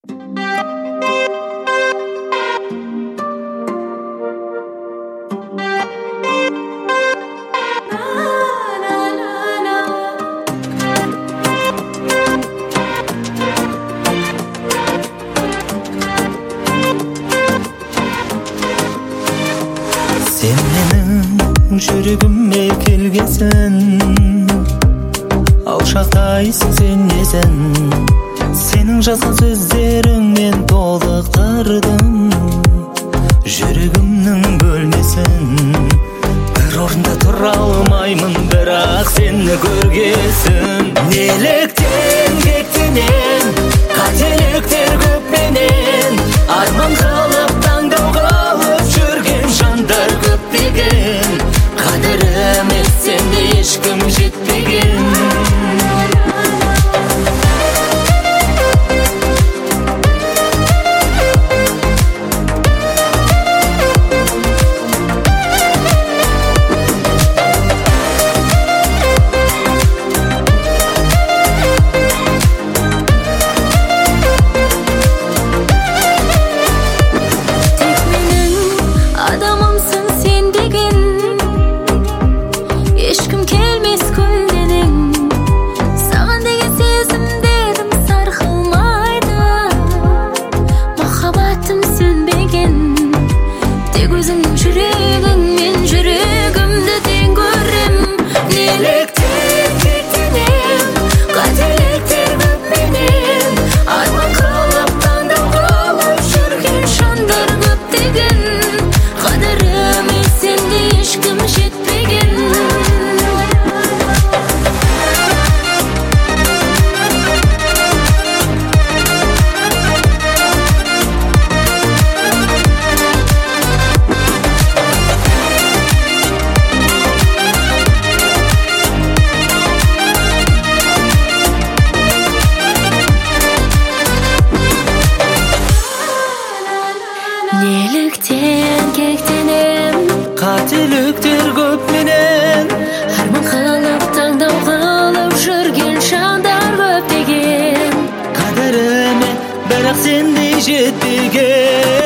Sen mening жүрегіме келгесін, алшақтайсың сен несін, сенің жазған сөздеріңмен толықтырдым жүрегімнің бөлмесін. Бір орында тұра алмаймын, бірақ сені көргесін. Неліктен кектенем, қателіктер көп менен, арман қылып таңдау қылып жүрген жандар көптеген. Қадіріме сенде ешкім жетпеген. Неліктен кектенем, Қателіктер көп менен, арман қылып таңдау қылып жүрген жандар көптеген. қадіріме бірақ сендей жетпеген.